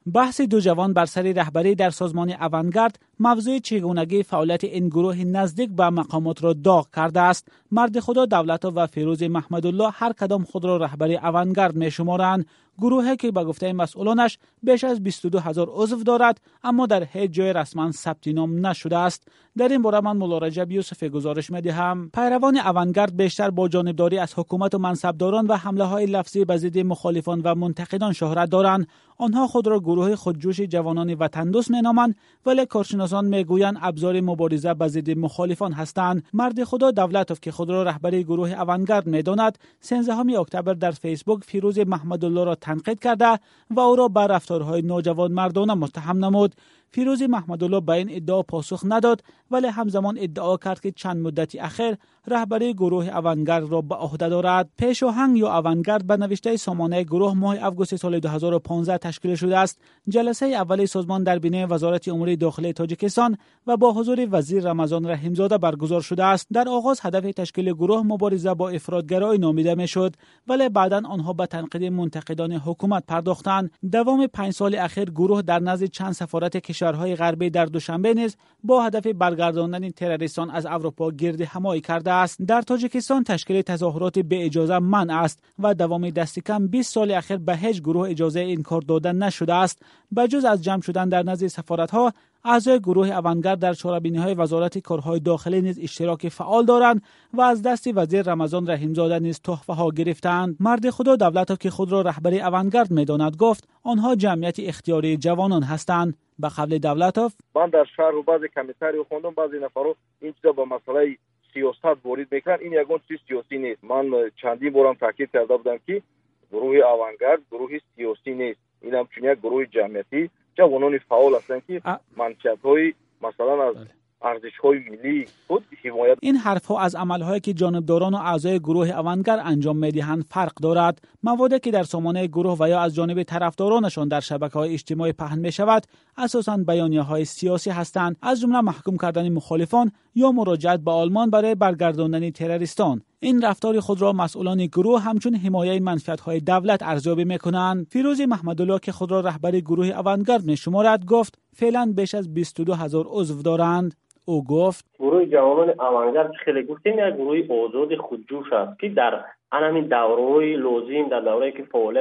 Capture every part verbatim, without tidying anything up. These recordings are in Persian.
بحث دو جوان بر سر رهبری در سازمان اوانگارد موضوع چگونگی فعالیت این گروه نزدیک به مقامات را داغ کرده است. مرد خدا دولتوف و فیروز محمدالله هر کدام خود را رهبری اوانگارد می شمارند. گروهی که به گفته مسئولانش بیش از بیست و دو هزار عضو دارد اما در هیچ جای رسما ثبت نام نشده است. در این باره من مولا رجب یوسفی گزارش می‌دهم. پیروان اوانگارد بیشتر با جانبداری از حکومت و منصبداران و حمله‌های لفظی به ضد مخالفان و منتقدان شهرت دارند. آنها خود را گروه خودجوش جوانان وطن دوست مینامند ولی کارشناسان میگویند ابزار مبارزه به ضد مخالفان هستند. مرد خدا دولتوف که خود را رهبری گروه اوانگارد می‌داند، سیزدهم اکتبر در فیسبوک فیروز محمدالله را تنقید کرده و او را به رفتارهای نوجوان مردانه متهم نمود. فیروز محمدالله به این ادعا پاسخ نداد ولی همزمان ادعا کرد که چند مدتی اخیر رهبری گروه اوانگارد را به عهده دارد. پیشاهنگ یا اوانگارد به نوشته سامانه گروه ماه آگوست سال دو هزار و پانزده تشکیل شده است. جلسه اولی سازمان در بینه وزارت امور داخلی تاجیکستان و با حضور وزیر رمضان رحیمزاده برگزار شده است. در آغاز هدف تشکیل گروه مبارزه با افراطگرایی نامیده میشد ولی بعداً آنها به تنقید منتقدان حکومت پرداختند. دوام پنج سال اخیر گروه در نزد چند سفارت کشورهای غربی در دوشنبه نیز با هدف برگرداندن تروریستان از اروپا گرد همایی کرده است. در تاجیکستان تشکیل تظاهرات به اجازه منع است و دوام دست کم بیست سال اخیر به هیچ گروه اجازه این کار دادن نشده است. بجز از جمع شدن در نزد سفارت‌ها، اعضای گروه اوانگارد در چاره‌بینی‌های وزارت کارهای داخلی نیز اشتراک فعال دارند و از دست وزیر رمضان رحیمزاده نیز تحفه‌ها گرفتند. مرد خدا دولتوف که خود را رهبری اوانگارد می‌داند گفت آنها جمعیت اختیاری جوانان هستند. به قول دولتوف من در شهر و بعضی کمیسری خوندم بعضی نفرها این چیزا با مسئله سیاست وارد میکنن. این یگان چیز سیاسی نیست. من چندین بارم تاکید کرده بودم که گروه اوانگارد گروه سیاسی نیست. این هم چون یک گروه جمعیتی جوانان فعال هستند که منشأهای مثلا از ارزش‌های ملی خود حمایت. این حرف‌ها از عمل‌هایی که جانبداران و اعضای گروه اوانگارد انجام می‌دهند فرق دارد. موادی که در سامانه گروه و یا از جانب طرفدارانشان در شبکه‌های اجتماعی پهن می‌شود اساساً بیانیه‌های سیاسی هستند، از جمله محکوم کردن مخالفان یا مراجعت به آلمان برای برگرداندن تروریستان. این رفتار خود را مسئولان گروه همچون حمایت منفعت‌های دولت ارزیابی می‌کنند. فیروز محمدالله که خود را رهبری گروه اوانگارد می‌شمارد گفت فعلا بیش از بیست و دو هزار عضو دارند. او گفت گروه جوانان اوانگارد خیلی گفتیم یک گروه آزاد خودجوش است که در همین دوره‌های لازم در دوره‌ای که فعالیت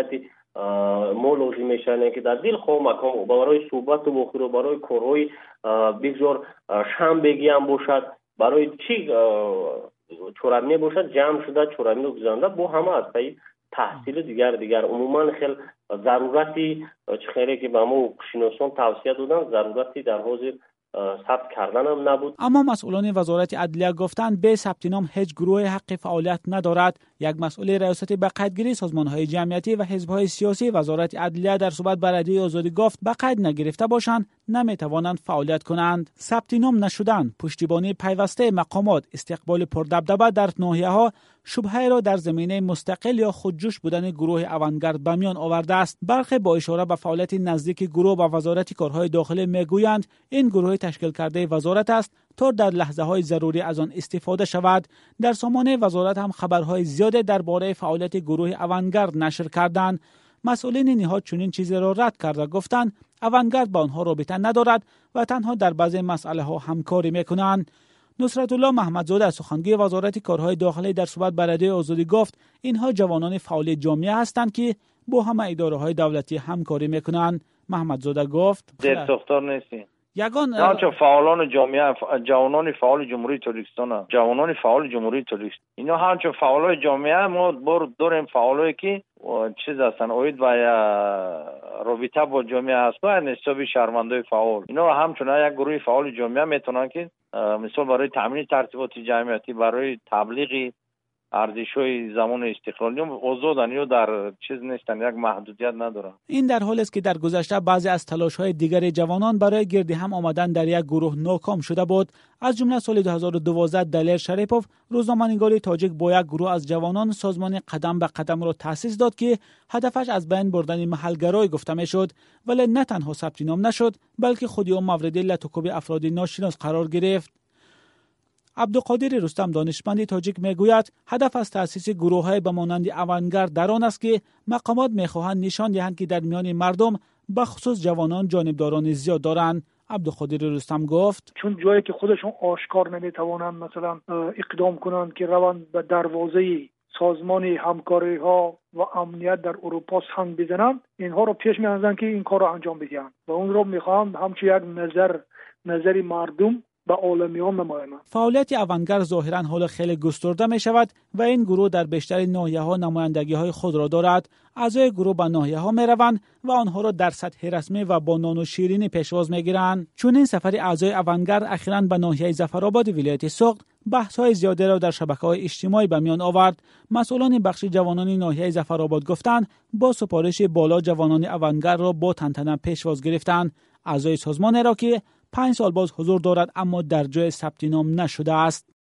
ما لازم میشن که در دل خو مکان برای صحبت و بخور برای کارهای بسیار شام بگیم باشد برای چی چورمی باشد جمع شده چورمی رو گذارنده با همه از پای تحصیل دیگر دیگر عموما خیلی ضرورتی خیلی که به ما شناسان توصیه دادن ضرورتی در حاضر ثبت کردن هم نبود. اما مسئولان وزارت عدلیه گفتند به ثبت نام هیچ گروه حق فعالیت ندارد. یک مسئول ریاست به قیدگیری سازمان‌های جمعیتی و حزب‌های سیاسی وزارت عدلیه در صحبت با رادیو آزادی گفت به قید نگرفته باشند نمی‌توانند فعالیت کنند. ثبت نام نشدن، پشتیبانی پیوسته مقامات، استقبال پردبدبه در ناحیه‌ها شبهه را در زمینه مستقل یا خودجوش بودن گروه اوانگارد به میان آورده است. برخی با اشاره به فعالیت نزدیک گروه با وزارت کارهای داخلی میگویند این گروه تشکیل کرده وزارت است تا در لحظه‌های ضروری از آن استفاده شود. در سامانه وزارت هم خبرهای زیاده درباره فعالیت گروه اوانگارد نشر کردند. مسئولین نهاد چنین چیزی را رد کرده گفتند اوانگارد با آنها رابطه ندارد و تنها در بعضی مسائل‌ها همکاری می‌کنند. نصرت الله محمدزاده سخنگوی وزارت کارهای داخلی در صحبت با رادیو آزادی گفت اینها جوانان فعال جامعه هستند که با همه اداره‌های دولتی همکاری می‌کنند. محمدزاده گفت در ساختار نیستیم. یگان نه فعالان جامعه جوانان فعال جمهوری تاجیکستان جوانان فعال جمهوری تاجیکستان اینا همچون فعالای جامعه ما بر داریم فعالایی که چیز هستن اوید و رابطه با جامعه هست و نسبی شهروندای فعال اینا همچون یک گروه فعال جامعه میتونن که مثلا برای تامین ترتیبات جمعیتی برای تبلیغ ارزش‌های زمان استقلالی آزادن یا در چیز نیستن یک محدودیت ندارن. این در حالی است که در گذشته بعضی از تلاش‌های دیگر جوانان برای گرد هم آمدن در یک گروه ناکام شده بود. از جمله سال دو هزار و دوازده دلیر شریپوف روزنامه‌نگار تاجیک با یک گروه از جوانان سازمان قدم به قدم را تأسیس داد که هدفش از بین بردن محلگرایی گفته میشد، ولی نه تنها ثبت نام نشد بلکه خودی او مورد لطکوب افراد ناشناس قرار گرفت. عبدالقادر رستم دانشمند تاجیک میگوید هدف از تأسیس گروه‌های به مانند اوانگارد در آن است که مقامات میخواهند نشان دهند که در میان مردم بخصوص جوانان جانبداران زیاد دارند. عبدالقادر رستم گفت چون جایی که خودشون آشکار نمیتوانند مثلا اقدام کنند که روند به دروازه سازمان همکاری ها و امنیت در اروپا سنگ بزنند، اینها رو پیش می‌اندازند که این کار رو انجام بدهند و اون رو می‌خوام همچون یک نظر نظری مردم به عالمیان نمایند. فعالیت اونگرد ظاهراً حال خیلی گسترده می شود و این گروه در بیشتر ناحیه‌ها نمایندگی های خود را دارد. اعضای گروه به ناحیه‌ها می روند و آنها را در سطح رسمی و با نان و شیرینی پیشواز می گیرند. چون این سفر اعضای اونگرد اخیراً به ناحیه ظفرآباد ولایت سوخت بحث‌های زیادی را در شبکه‌های اجتماعی به میان آورد. مسئولان بخش جوانان ناحیه ظفرآباد گفتند با سپارش بالا جوانان اونگرد را با تنتنه پیشواز گرفتند. اعضای سازمان را که پنج سال باز حضور دارد اما در جای ثبت نام نشده است.